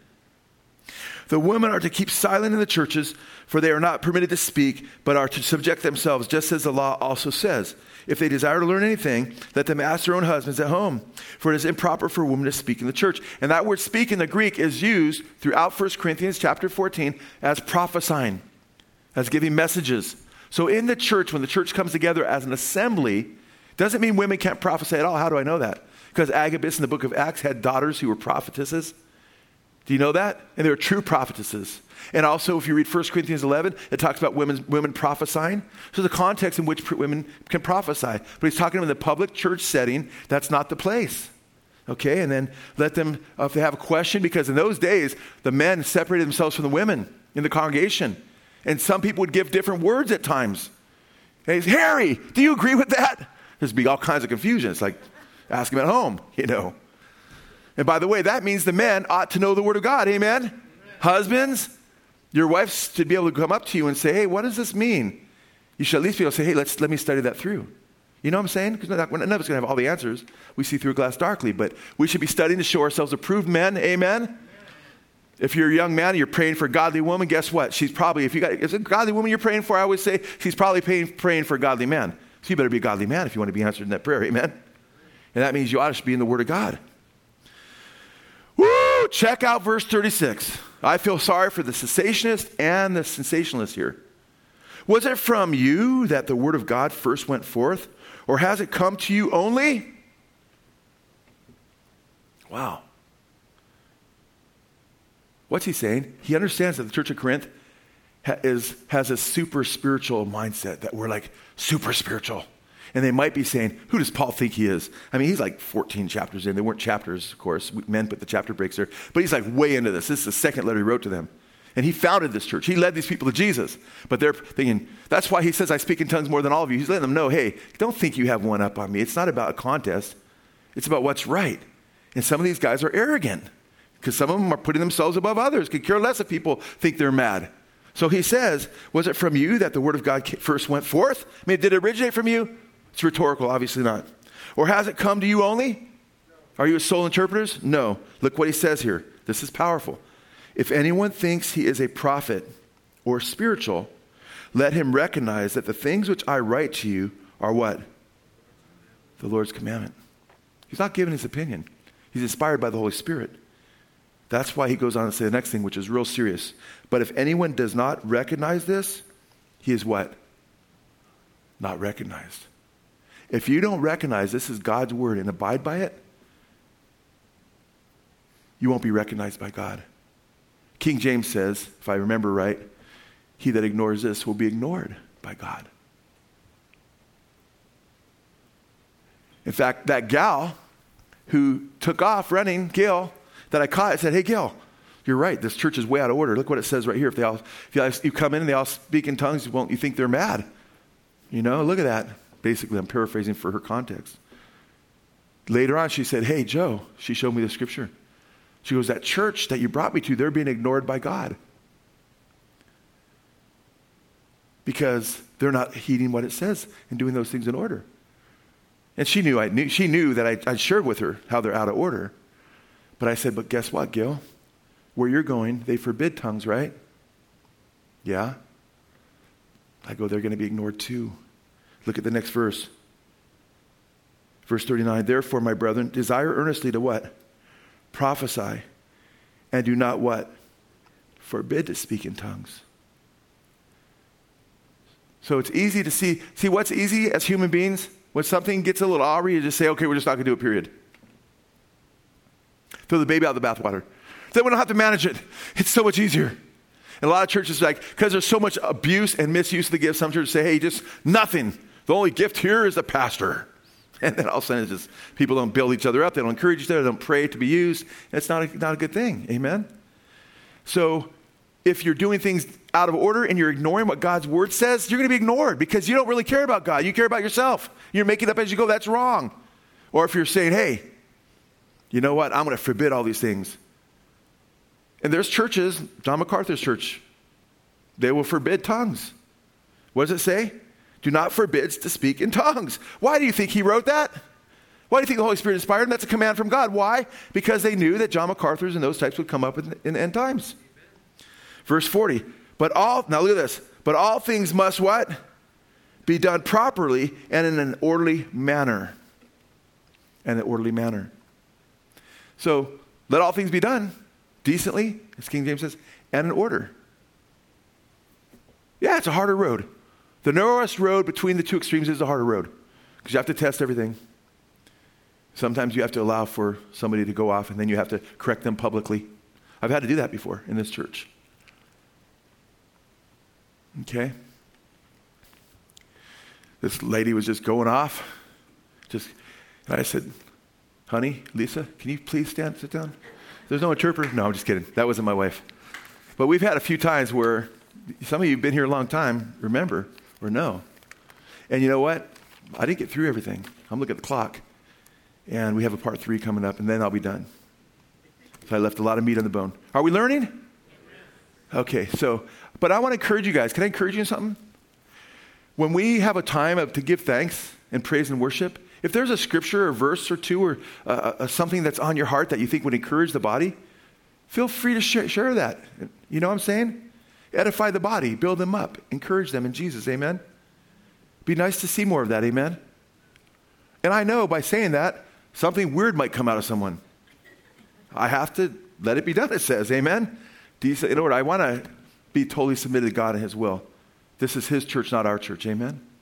The women are to keep silent in the churches, for they are not permitted to speak, but are to subject themselves, just as the law also says. If they desire to learn anything, let them ask their own husbands at home, for it is improper for a woman to speak in the church. And that word speak in the Greek is used throughout First Corinthians chapter fourteen as prophesying, as giving messages. So in the church, when the church comes together as an assembly, doesn't mean women can't prophesy at all. How do I know that? Because Agabus in the book of Acts had daughters who were prophetesses. Do you know that? And they were true prophetesses. And also, if you read First Corinthians eleven, it talks about women, women prophesying. So the context in which women can prophesy. But he's talking in the public church setting, that's not the place. Okay, and then let them, uh, if they have a question, because in those days, the men separated themselves from the women in the congregation. And some people would give different words at times. Hey, Harry, do you agree with that? There's be all kinds of confusion. It's like, ask him at home, you know. And by the way, that means the men ought to know the word of God. Amen? Amen. Husbands, your wife should be able to come up to you and say, hey, what does this mean? You should at least be able to say, hey, let's let me study that through. You know what I'm saying? Because none of us are going to have all the answers. We see through a glass darkly. But we should be studying to show ourselves approved men. Amen? Amen. If you're a young man and you're praying for a godly woman, guess what? She's probably, if you got, if it's a godly woman you're praying for, I always say, she's probably praying, praying for a godly man. So you better be a godly man if you want to be answered in that prayer. Amen? And that means you ought to be in the Word of God. Woo! Check out verse thirty-six. I feel sorry for the cessationist and the sensationalist here. Was it from you that the word of God first went forth, or has it come to you only? Wow. What's he saying? He understands that the church of Corinth ha- is has a super spiritual mindset that we're like super spiritual. And they might be saying, who does Paul think he is? I mean, he's like fourteen chapters in. They weren't chapters, of course. Men put the chapter breaks there. But he's like way into this. This is the second letter he wrote to them. And he founded this church. He led these people to Jesus. But they're thinking, that's why he says, I speak in tongues more than all of you. He's letting them know, hey, don't think you have one up on me. It's not about a contest. It's about what's right. And some of these guys are arrogant because some of them are putting themselves above others. Could care less if people think they're mad. So he says, was it from you that the word of God first went forth? I mean, did it originate from you? It's rhetorical, obviously not. Or has it come to you only? Are you sole interpreters? No. Look what he says here. This is powerful. If anyone thinks he is a prophet or spiritual, let him recognize that the things which I write to you are what? The Lord's commandment. He's not giving his opinion. He's inspired by the Holy Spirit. That's why he goes on to say the next thing, which is real serious. But if anyone does not recognize this, he is what? Not recognized. If you don't recognize this is God's word and abide by it, you won't be recognized by God. King James says, if I remember right, he that ignores this will be ignored by God. In fact, that gal who took off running, Gail, that I caught, I said, hey, Gail, you're right. This church is way out of order. Look what it says right here. If they all, if you, you come in and they all speak in tongues, you won't you think they're mad? You know, look at that. Basically, I'm paraphrasing for her context. Later on, she said, hey, Joe, she showed me the scripture. She goes, that church that you brought me to, they're being ignored by God. Because they're not heeding what it says and doing those things in order. And she knew, I knew she knew that I, I shared with her how they're out of order. But I said, but guess what, Gil? Where you're going, they forbid tongues, right? Yeah. I go, they're going to be ignored too. Look at the next verse. Verse thirty-nine, therefore, my brethren, desire earnestly to what? Prophesy. And do not what? Forbid to speak in tongues. So it's easy to see. See what's easy as human beings? When something gets a little awry, you just say, okay, we're just not going to do it, period. Throw the baby out of the bathwater. Then we don't have to manage it. It's so much easier. And a lot of churches, like, because there's so much abuse and misuse of the gift, some churches say, hey, just nothing. The only gift here is the pastor. And then all of a sudden, it's just people don't build each other up. They don't encourage each other. They don't pray to be used. It's not a, not a good thing. Amen? So if you're doing things out of order and you're ignoring what God's word says, you're going to be ignored because you don't really care about God. You care about yourself. You're making it up as you go. That's wrong. Or if you're saying, hey, you know what? I'm going to forbid all these things. And there's churches, John MacArthur's church, they will forbid tongues. What does it say? Do not forbid to speak in tongues. Why do you think he wrote that? Why do you think the Holy Spirit inspired him? That's a command from God. Why? Because they knew that John MacArthur's and those types would come up in, in the end times. Verse forty, but all, now look at this, but all things must what? Be done properly and in an orderly manner. And an orderly manner. So let all things be done decently, as King James says, and in order. Yeah, it's a harder road. The narrowest road between the two extremes is the harder road because you have to test everything. Sometimes you have to allow for somebody to go off and then you have to correct them publicly. I've had to do that before in this church. Okay? This lady was just going off. Just, and I said, honey, Lisa, can you please stand, sit down? There's no interpreter? No, I'm just kidding. That wasn't my wife. But we've had a few times where some of you have been here a long time, remember, or know. And you know what? I didn't get through everything. I'm looking at the clock. And we have a part three coming up, and then I'll be done. So I left a lot of meat on the bone. Are we learning? Okay, so, but I want to encourage you guys. Can I encourage you in something? When we have a time of, to give thanks and praise and worship, if there's a scripture or verse or two or uh, uh, something that's on your heart that you think would encourage the body, feel free to share, share that. You know what I'm saying? Edify the body, build them up, encourage them in Jesus, amen? Be nice to see more of that, amen? And I know by saying that, something weird might come out of someone. I have to let it be done, it says, amen? Decent, in order, I want to be totally submitted to God and his will. This is his church, not our church, amen?